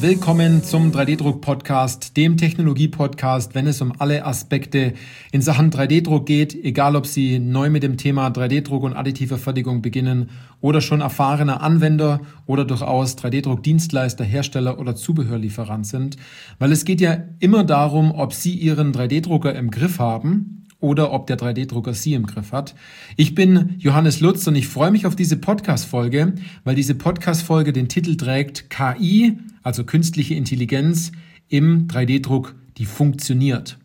Willkommen zum 3D-Druck-Podcast, dem Technologie-Podcast, wenn es um alle Aspekte in Sachen 3D-Druck geht, egal ob Sie neu mit dem Thema 3D-Druck und additive Fertigung beginnen oder schon erfahrener Anwender oder durchaus 3D-Druck-Dienstleister, Hersteller oder Zubehörlieferant sind, weil es geht ja immer darum, ob Sie Ihren 3D-Drucker im Griff haben oder ob der 3D-Drucker Sie im Griff hat. Ich bin Johannes Lutz und ich freue mich auf diese Podcast-Folge, weil diese Podcast-Folge den Titel trägt KI, also künstliche Intelligenz im 3D-Druck, die funktioniert.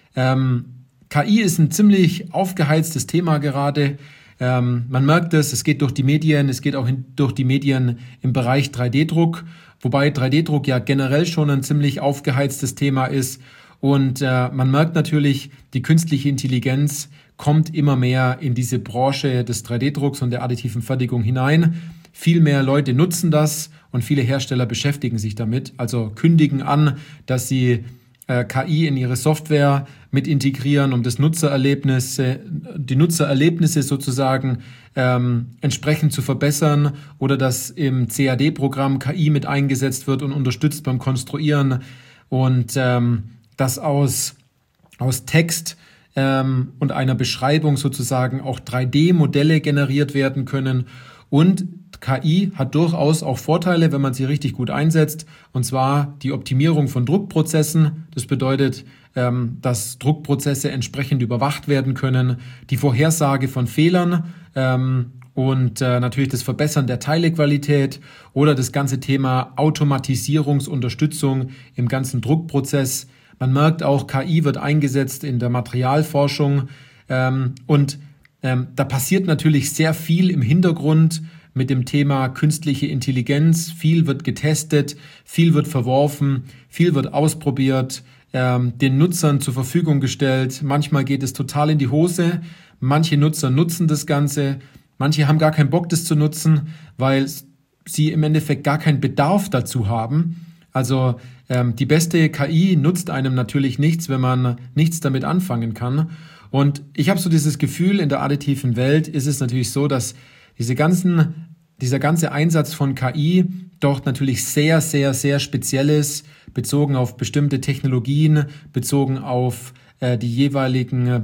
KI ist ein ziemlich aufgeheiztes Thema gerade. Man merkt es geht durch die Medien, es geht auch durch die Medien im Bereich 3D-Druck, wobei 3D-Druck ja generell schon ein ziemlich aufgeheiztes Thema ist. Und man merkt natürlich, die künstliche Intelligenz kommt immer mehr in diese Branche des 3D-Drucks und der additiven Fertigung hinein. Viel mehr Leute nutzen das und viele Hersteller beschäftigen sich damit, also kündigen an, dass sie KI in ihre Software mit integrieren, um die Nutzererlebnisse sozusagen entsprechend zu verbessern, oder dass im CAD-Programm KI mit eingesetzt wird und unterstützt beim Konstruieren und dass aus Text und einer Beschreibung sozusagen auch 3D-Modelle generiert werden können. Und KI hat durchaus auch Vorteile, wenn man sie richtig gut einsetzt, und zwar die Optimierung von Druckprozessen. Das bedeutet, dass Druckprozesse entsprechend überwacht werden können, die Vorhersage von Fehlern und natürlich das Verbessern der Teilequalität oder das ganze Thema Automatisierungsunterstützung im ganzen Druckprozess. Man merkt auch, KI wird eingesetzt in der Materialforschung und da passiert natürlich sehr viel im Hintergrund mit dem Thema künstliche Intelligenz. Viel wird getestet, viel wird verworfen, viel wird ausprobiert, den Nutzern zur Verfügung gestellt. Manchmal geht es total in die Hose. Manche Nutzer nutzen das Ganze, manche haben gar keinen Bock, das zu nutzen, weil sie im Endeffekt gar keinen Bedarf dazu haben. Also die beste KI nutzt einem natürlich nichts, wenn man nichts damit anfangen kann. Und ich habe so dieses Gefühl, in der additiven Welt ist es natürlich so, dass dieser ganze Einsatz von KI doch natürlich sehr, sehr, sehr speziell ist, bezogen auf bestimmte Technologien, bezogen auf die jeweiligen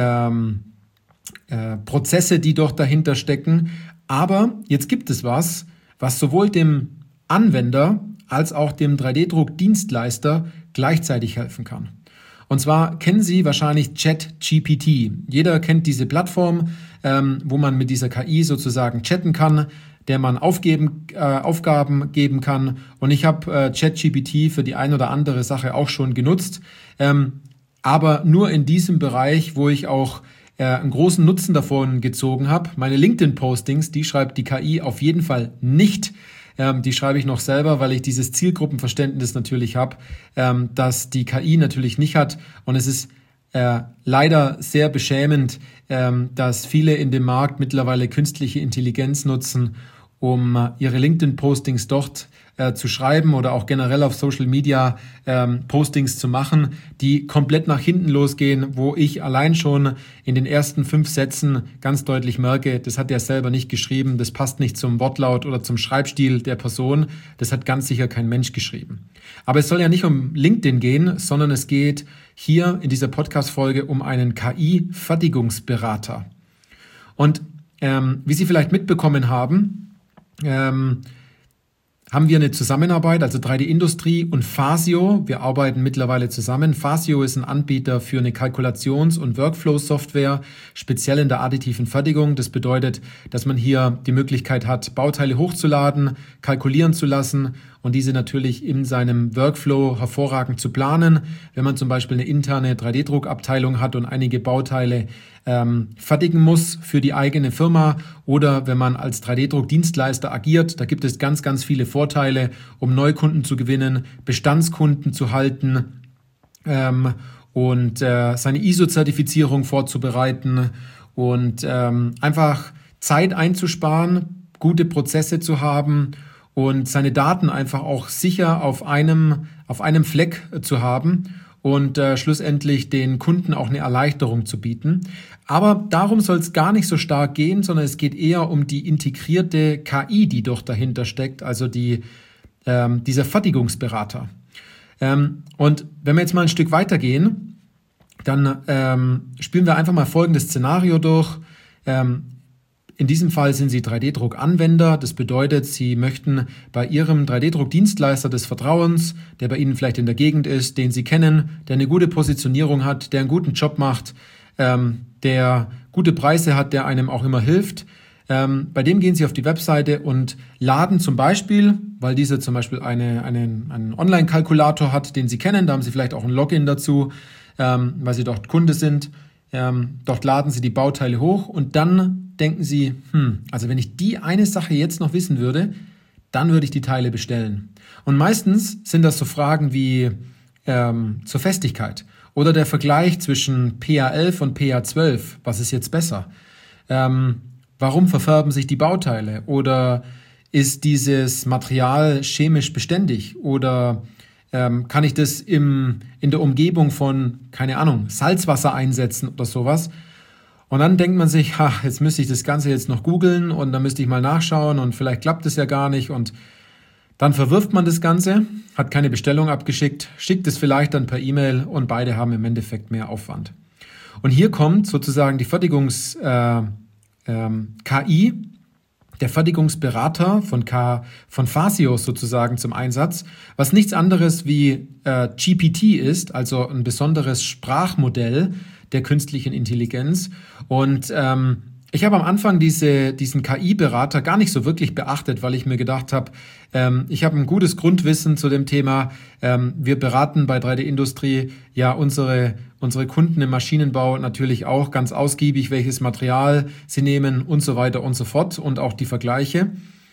Prozesse, die doch dahinter stecken. Aber jetzt gibt es was sowohl dem Anwender als auch dem 3D-Druck-Dienstleister gleichzeitig helfen kann. Und zwar kennen Sie wahrscheinlich ChatGPT. Jeder kennt diese Plattform, wo man mit dieser KI sozusagen chatten kann, der man Aufgaben geben kann. Und ich habe ChatGPT für die ein oder andere Sache auch schon genutzt, aber nur in diesem Bereich, wo ich auch einen großen Nutzen davon gezogen habe. Meine LinkedIn-Postings, die schreibt die KI auf jeden Fall nicht. Die schreibe ich noch selber, weil ich dieses Zielgruppenverständnis natürlich habe, dass die KI natürlich nicht hat. Und es ist leider sehr beschämend, dass viele in dem Markt mittlerweile künstliche Intelligenz nutzen, um ihre LinkedIn-Postings dort zu schreiben oder auch generell auf Social Media Postings zu machen, die komplett nach hinten losgehen, wo ich allein schon in den ersten 5 Sätzen ganz deutlich merke, das hat der selber nicht geschrieben, das passt nicht zum Wortlaut oder zum Schreibstil der Person, das hat ganz sicher kein Mensch geschrieben. Aber es soll ja nicht um LinkedIn gehen, sondern es geht hier in dieser Podcast-Folge um einen KI-Fertigungsberater. Und wie Sie vielleicht mitbekommen haben, haben wir eine Zusammenarbeit, also 3D-Industrie und Phasio. Wir arbeiten mittlerweile zusammen. Phasio ist ein Anbieter für eine Kalkulations- und Workflow-Software, speziell in der additiven Fertigung. Das bedeutet, dass man hier die Möglichkeit hat, Bauteile hochzuladen, kalkulieren zu lassen und diese natürlich in seinem Workflow hervorragend zu planen. Wenn man zum Beispiel eine interne 3D-Druckabteilung hat und einige Bauteile fertigen muss für die eigene Firma oder wenn man als 3D-Druck-Dienstleister agiert, da gibt es ganz, ganz viele Vorteile, um Neukunden zu gewinnen, Bestandskunden zu halten und seine ISO-Zertifizierung vorzubereiten und einfach Zeit einzusparen, gute Prozesse zu haben und seine Daten einfach auch sicher auf einem Fleck zu haben und schlussendlich den Kunden auch eine Erleichterung zu bieten. Aber darum soll es gar nicht so stark gehen, sondern es geht eher um die integrierte KI, die doch dahinter steckt, also die dieser Fertigungsberater. Und wenn wir jetzt mal ein Stück weitergehen, dann spielen wir einfach mal folgendes Szenario durch. In diesem Fall sind Sie 3D-Druck-Anwender. Das bedeutet, Sie möchten bei Ihrem 3D-Druck-Dienstleister des Vertrauens, der bei Ihnen vielleicht in der Gegend ist, den Sie kennen, der eine gute Positionierung hat, der einen guten Job macht, der gute Preise hat, der einem auch immer hilft. Bei dem gehen Sie auf die Webseite und laden zum Beispiel, weil dieser zum Beispiel einen Online-Kalkulator hat, den Sie kennen, da haben Sie vielleicht auch ein Login dazu, weil Sie dort Kunde sind. Dort laden Sie die Bauteile hoch und dann denken Sie, also wenn ich die eine Sache jetzt noch wissen würde, dann würde ich die Teile bestellen. Und meistens sind das so Fragen wie zur Festigkeit oder der Vergleich zwischen PA11 und PA12. Was ist jetzt besser? Warum verfärben sich die Bauteile? Oder ist dieses Material chemisch beständig? Oder kann ich das in der Umgebung von, keine Ahnung, Salzwasser einsetzen oder sowas? Und dann denkt man sich, jetzt müsste ich das Ganze jetzt noch googeln und dann müsste ich mal nachschauen und vielleicht klappt es ja gar nicht. Und dann verwirft man das Ganze, hat keine Bestellung abgeschickt, schickt es vielleicht dann per E-Mail und beide haben im Endeffekt mehr Aufwand. Und hier kommt sozusagen die KI, der Fertigungsberater von Phasios sozusagen zum Einsatz, was nichts anderes wie GPT ist, also ein besonderes Sprachmodell der künstlichen Intelligenz. Und ich habe am Anfang diesen KI-Berater gar nicht so wirklich beachtet, weil ich mir gedacht habe, ich habe ein gutes Grundwissen zu dem Thema. Wir beraten bei 3D-Industrie ja unsere Kunden im Maschinenbau natürlich auch ganz ausgiebig, welches Material sie nehmen und so weiter und so fort und auch die Vergleiche.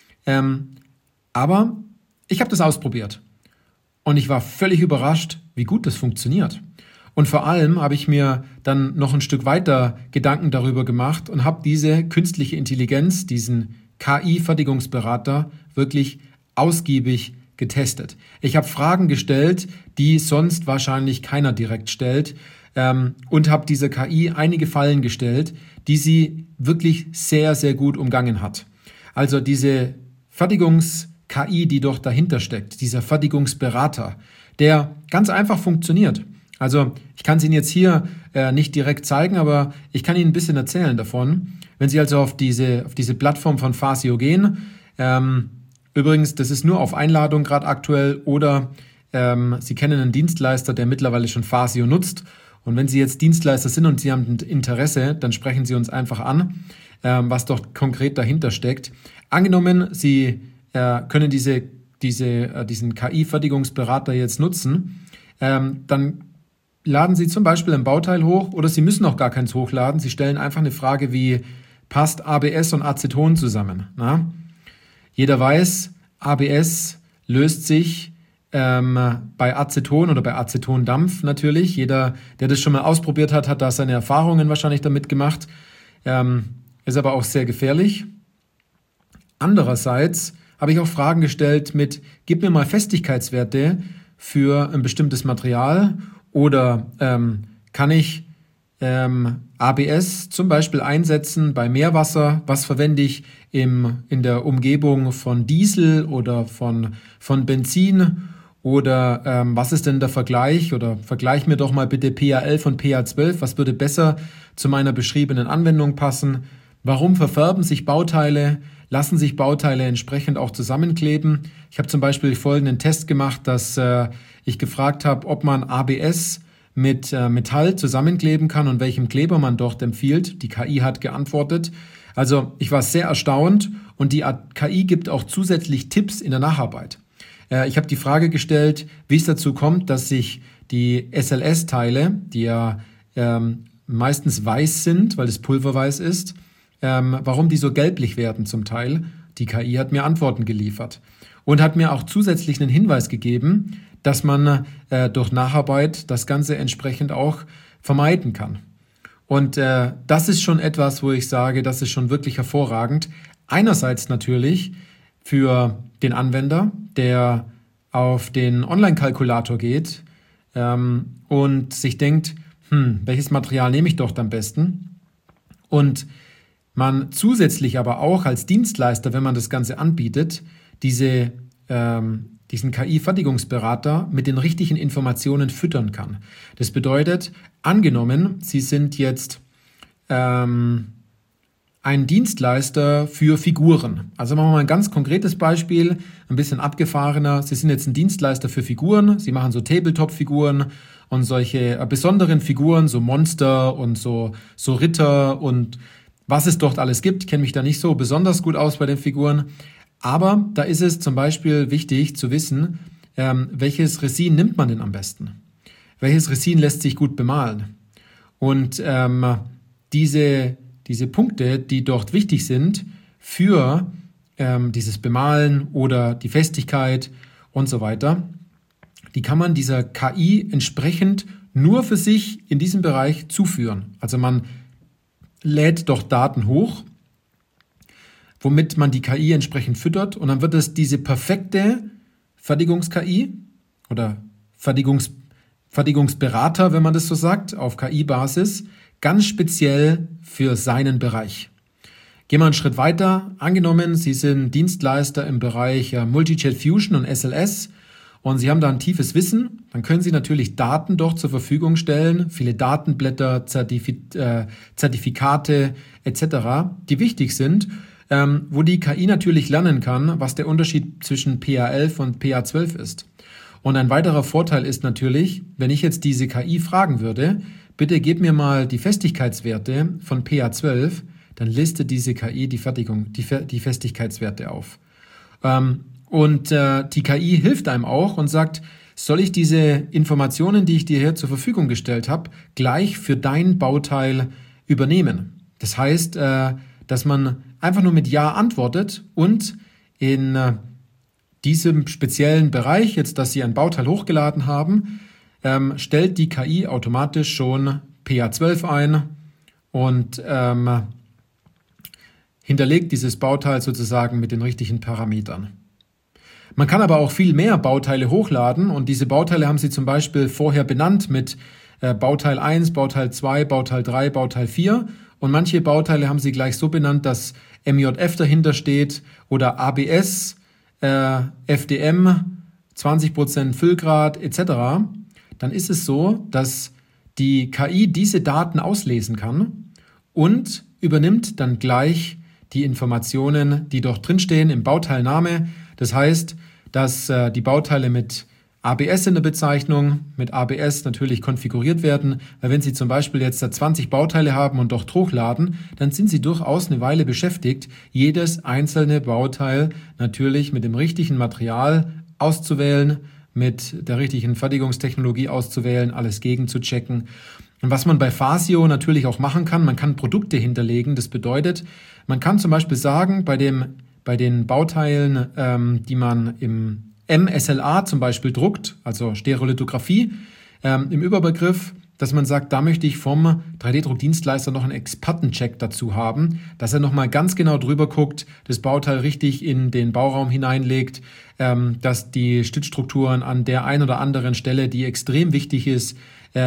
Aber ich habe das ausprobiert und ich war völlig überrascht, wie gut das funktioniert. Und vor allem habe ich mir dann noch ein Stück weiter Gedanken darüber gemacht und habe diese künstliche Intelligenz, diesen KI-Fertigungsberater wirklich ausgiebig getestet. Ich habe Fragen gestellt, die sonst wahrscheinlich keiner direkt stellt, und habe dieser KI einige Fallen gestellt, die sie wirklich sehr, sehr gut umgangen hat. Also diese Fertigungs-KI, die doch dahinter steckt, dieser Fertigungsberater, der ganz einfach funktioniert. Also ich kann es Ihnen jetzt hier nicht direkt zeigen, aber ich kann Ihnen ein bisschen erzählen davon. Wenn Sie also auf diese Plattform von Phasio gehen, übrigens, das ist nur auf Einladung gerade aktuell, oder Sie kennen einen Dienstleister, der mittlerweile schon Phasio nutzt. Und wenn Sie jetzt Dienstleister sind und Sie haben Interesse, dann sprechen Sie uns einfach an, was dort konkret dahinter steckt. Angenommen, Sie können diesen KI-Fertigungsberater jetzt nutzen, dann laden Sie zum Beispiel ein Bauteil hoch oder Sie müssen auch gar keins hochladen. Sie stellen einfach eine Frage wie, passt ABS und Aceton zusammen? Na? Jeder weiß, ABS löst sich bei Aceton oder bei Acetondampf natürlich. Jeder, der das schon mal ausprobiert hat, hat da seine Erfahrungen wahrscheinlich damit gemacht. Ist aber auch sehr gefährlich. Andererseits habe ich auch Fragen gestellt mit, gib mir mal Festigkeitswerte für ein bestimmtes Material oder kann ich ABS zum Beispiel einsetzen bei Meerwasser? Was verwende ich in der Umgebung von Diesel oder von Benzin? Oder was ist denn der Vergleich? Oder vergleich mir doch mal bitte PA11 und PA12. Was würde besser zu meiner beschriebenen Anwendung passen? Warum verfärben sich Bauteile? Lassen sich Bauteile entsprechend auch zusammenkleben? Ich habe zum Beispiel folgenden Test gemacht, dass ich gefragt habe, ob man ABS mit Metall zusammenkleben kann und welchem Kleber man dort empfiehlt. Die KI hat geantwortet. Also ich war sehr erstaunt und die KI gibt auch zusätzlich Tipps in der Nacharbeit. Ich habe die Frage gestellt, wie es dazu kommt, dass sich die SLS-Teile, die ja meistens weiß sind, weil es pulverweiß ist, warum die so gelblich werden zum Teil. Die KI hat mir Antworten geliefert und hat mir auch zusätzlich einen Hinweis gegeben, dass man durch Nacharbeit das Ganze entsprechend auch vermeiden kann. Und das ist schon etwas, wo ich sage, das ist schon wirklich hervorragend. Einerseits natürlich für den Anwender, der auf den Online-Kalkulator geht und sich denkt, welches Material nehme ich doch am besten? Und man zusätzlich aber auch als Dienstleister, wenn man das Ganze anbietet, diese diesen KI-Fertigungsberater mit den richtigen Informationen füttern kann. Das bedeutet, angenommen, Sie sind jetzt ein Dienstleister für Figuren. Also machen wir mal ein ganz konkretes Beispiel, ein bisschen abgefahrener. Sie sind jetzt ein Dienstleister für Figuren. Sie machen so Tabletop-Figuren und solche besonderen Figuren, so Monster und so Ritter und was es dort alles gibt. Ich kenne mich da nicht so besonders gut aus bei den Figuren. Aber da ist es zum Beispiel wichtig zu wissen, welches Resin nimmt man denn am besten? Welches Resin lässt sich gut bemalen? Und diese Punkte, die dort wichtig sind für dieses Bemalen oder die Festigkeit und so weiter, die kann man dieser KI entsprechend nur für sich in diesem Bereich zuführen. Also man lädt dort Daten hoch, womit man die KI entsprechend füttert und dann wird es diese perfekte Fertigungs-KI oder Fertigungsberater, wenn man das so sagt, auf KI-Basis, ganz speziell für seinen Bereich. Gehen wir einen Schritt weiter. Angenommen, Sie sind Dienstleister im Bereich Multi-Jet Fusion und SLS und Sie haben da ein tiefes Wissen, dann können Sie natürlich Daten dort zur Verfügung stellen, viele Datenblätter, Zertifikate etc., die wichtig sind, wo die KI natürlich lernen kann, was der Unterschied zwischen PA11 und PA12 ist. Und ein weiterer Vorteil ist natürlich, wenn ich jetzt diese KI fragen würde, bitte gib mir mal die Festigkeitswerte von PA12, dann listet diese KI die Festigkeitswerte auf. Und die KI hilft einem auch und sagt, soll ich diese Informationen, die ich dir hier zur Verfügung gestellt habe, gleich für dein Bauteil übernehmen? Das heißt, dass man einfach nur mit Ja antwortet und in diesem speziellen Bereich, jetzt, dass Sie ein Bauteil hochgeladen haben, stellt die KI automatisch schon PA12 ein und hinterlegt dieses Bauteil sozusagen mit den richtigen Parametern. Man kann aber auch viel mehr Bauteile hochladen und diese Bauteile haben Sie zum Beispiel vorher benannt mit Bauteil 1, Bauteil 2, Bauteil 3, Bauteil 4 und manche Bauteile haben Sie gleich so benannt, dass MJF dahinter steht oder ABS, FDM, 20% Füllgrad etc., dann ist es so, dass die KI diese Daten auslesen kann und übernimmt dann gleich die Informationen, die dort drinstehen im Bauteilname. Das heißt, dass die Bauteile mit ABS in der Bezeichnung, mit ABS natürlich konfiguriert werden, weil wenn Sie zum Beispiel jetzt 20 Bauteile haben und dort hochladen, dann sind Sie durchaus eine Weile beschäftigt, jedes einzelne Bauteil natürlich mit dem richtigen Material auszuwählen, mit der richtigen Fertigungstechnologie auszuwählen, alles gegenzuchecken. Und was man bei Fasio natürlich auch machen kann, man kann Produkte hinterlegen. Das bedeutet, man kann zum Beispiel sagen, bei den Bauteilen, die man im MSLA zum Beispiel druckt, also Stereolithografie, im Überbegriff, dass man sagt, da möchte ich vom 3D-Druckdienstleister noch einen Expertencheck dazu haben, dass er nochmal ganz genau drüber guckt, das Bauteil richtig in den Bauraum hineinlegt, dass die Stützstrukturen an der einen oder anderen Stelle, die extrem wichtig ist,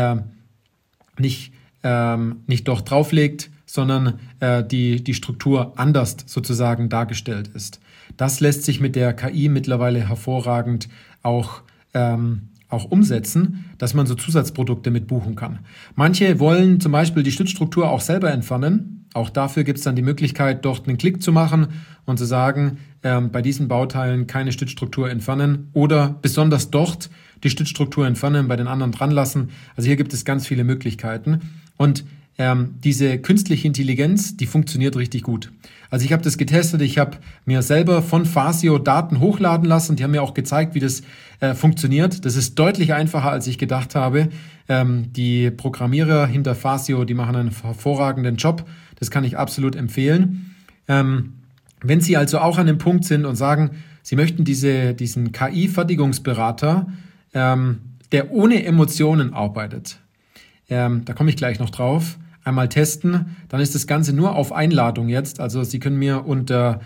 nicht dort drauflegt, sondern die Struktur anders sozusagen dargestellt ist. Das lässt sich mit der KI mittlerweile hervorragend auch umsetzen, dass man so Zusatzprodukte mit buchen kann. Manche wollen zum Beispiel die Stützstruktur auch selber entfernen. Auch dafür gibt es dann die Möglichkeit, dort einen Klick zu machen und zu sagen, bei diesen Bauteilen keine Stützstruktur entfernen oder besonders dort die Stützstruktur entfernen, bei den anderen dran lassen. Also hier gibt es ganz viele Möglichkeiten. Und diese künstliche Intelligenz, die funktioniert richtig gut. Also ich habe das getestet, ich habe mir selber von Fasio Daten hochladen lassen. Die haben mir auch gezeigt, wie das funktioniert. Das ist deutlich einfacher, als ich gedacht habe. Die Programmierer hinter Fasio, die machen einen hervorragenden Job. Das kann ich absolut empfehlen. Wenn Sie also auch an dem Punkt sind und sagen, Sie möchten diesen KI-Fertigungsberater, der ohne Emotionen arbeitet, da komme ich gleich noch drauf, einmal testen, dann ist das Ganze nur auf Einladung jetzt. Also Sie können mir unter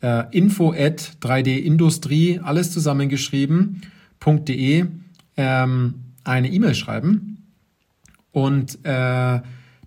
info@3dindustrie, alles zusammengeschrieben.de eine E-Mail schreiben und dann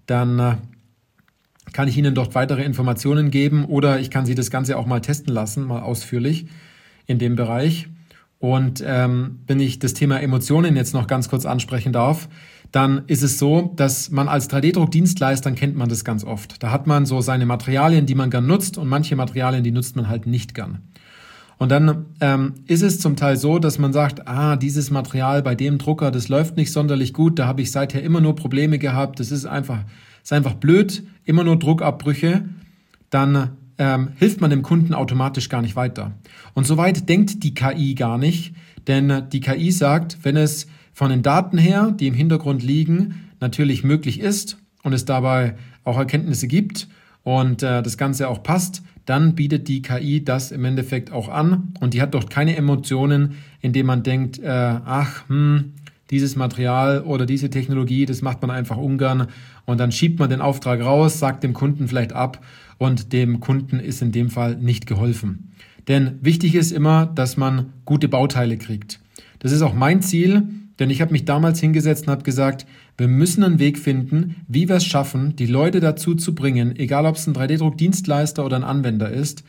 kann ich Ihnen dort weitere Informationen geben oder ich kann Sie das Ganze auch mal testen lassen, mal ausführlich in dem Bereich. Und wenn ich das Thema Emotionen jetzt noch ganz kurz ansprechen darf, dann ist es so, dass man als 3D-Druckdienstleister kennt man das ganz oft. Da hat man so seine Materialien, die man gern nutzt, und manche Materialien, die nutzt man halt nicht gern. Und dann ist es zum Teil so, dass man sagt, dieses Material bei dem Drucker, das läuft nicht sonderlich gut, da habe ich seither immer nur Probleme gehabt, das ist einfach blöd, immer nur Druckabbrüche. Dann hilft man dem Kunden automatisch gar nicht weiter. Und soweit denkt die KI gar nicht, denn die KI sagt, wenn es von den Daten her, die im Hintergrund liegen, natürlich möglich ist und es dabei auch Erkenntnisse gibt und das Ganze auch passt, dann bietet die KI das im Endeffekt auch an und die hat doch keine Emotionen, indem man denkt, dieses Material oder diese Technologie, das macht man einfach ungern und dann schiebt man den Auftrag raus, sagt dem Kunden vielleicht ab und dem Kunden ist in dem Fall nicht geholfen. Denn wichtig ist immer, dass man gute Bauteile kriegt. Das ist auch mein Ziel, denn ich habe mich damals hingesetzt und habe gesagt, wir müssen einen Weg finden, wie wir es schaffen, die Leute dazu zu bringen, egal ob es ein 3D-Druck-Dienstleister oder ein Anwender ist,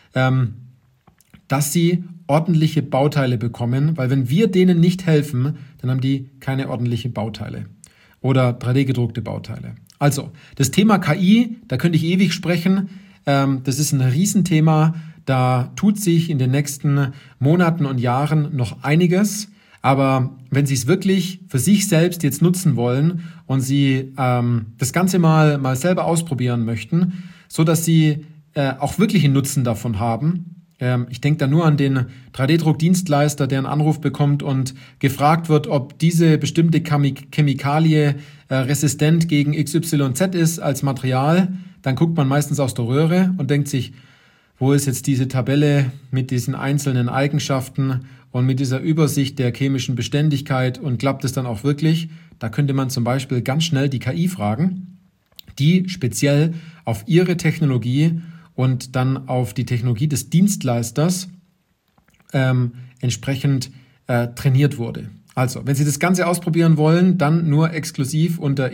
dass sie ordentliche Bauteile bekommen, weil wenn wir denen nicht helfen, dann haben die keine ordentlichen Bauteile oder 3D-gedruckte Bauteile. Also, das Thema KI, da könnte ich ewig sprechen, das ist ein Riesenthema, da tut sich in den nächsten Monaten und Jahren noch einiges. Aber wenn Sie es wirklich für sich selbst jetzt nutzen wollen und Sie das Ganze mal selber ausprobieren möchten, so dass Sie auch wirklich einen Nutzen davon haben. Ich denke da nur an den 3D-Druck-Dienstleister, der einen Anruf bekommt und gefragt wird, ob diese bestimmte Chemikalie resistent gegen XYZ ist als Material. Dann guckt man meistens aus der Röhre und denkt sich, wo ist jetzt diese Tabelle mit diesen einzelnen Eigenschaften und mit dieser Übersicht der chemischen Beständigkeit und klappt es dann auch wirklich? Da könnte man zum Beispiel ganz schnell die KI fragen, die speziell auf ihre Technologie und dann auf die Technologie des Dienstleisters entsprechend trainiert wurde. Also, wenn Sie das Ganze ausprobieren wollen, dann nur exklusiv unter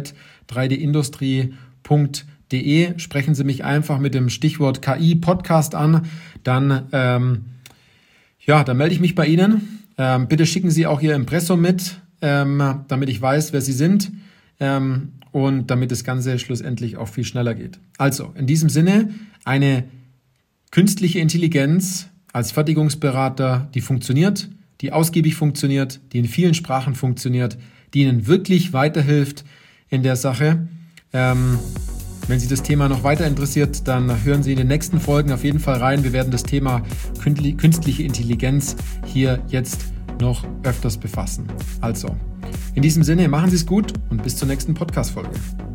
info@3dindustrie.de. Sprechen Sie mich einfach mit dem Stichwort KI-Podcast an, dann melde ich mich bei Ihnen. Bitte schicken Sie auch Ihr Impressum mit, damit ich weiß, wer Sie sind und damit das Ganze schlussendlich auch viel schneller geht. Also, in diesem Sinne, eine künstliche Intelligenz als Fertigungsberater, die funktioniert, die ausgiebig funktioniert, die in vielen Sprachen funktioniert, die Ihnen wirklich weiterhilft in der Sache. Wenn Sie das Thema noch weiter interessiert, dann hören Sie in den nächsten Folgen auf jeden Fall rein. Wir werden das Thema künstliche Intelligenz hier jetzt noch öfters befassen. Also, in diesem Sinne, machen Sie es gut und bis zur nächsten Podcast-Folge.